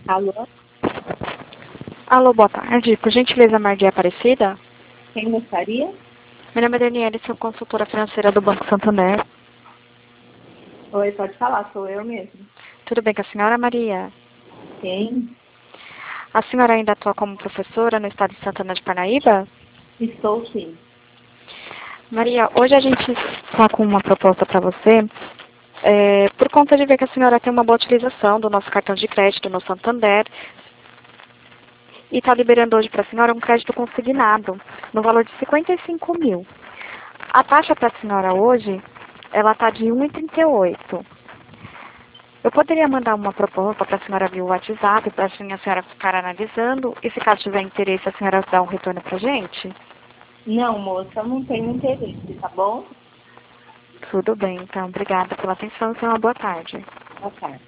Alô? Alô, boa tarde. Por gentileza, Mardia Aparecida? Quem gostaria? Meu nome é Daniela, sou consultora financeira do Banco Santander. Oi, pode falar, sou eu mesmo. Tudo bem com a senhora, Maria? Quem? A senhora ainda atua como professora no estado de Santana de Parnaíba? Estou sim. Maria, hoje a gente está com uma proposta para você, por conta de ver que a senhora tem uma boa utilização do nosso cartão de crédito no Santander e está liberando hoje para a senhora um crédito consignado no valor de 55 mil. A taxa para a senhora hoje, ela está de 1,38. Eu poderia mandar uma proposta para a senhora via WhatsApp, para a senhora ficar analisando, e se caso tiver interesse, a senhora dá um retorno para a gente? Não, moça, eu não tenho interesse, tá bom? Tudo bem, então. Obrigada pela atenção e tenha uma boa tarde. Boa tarde.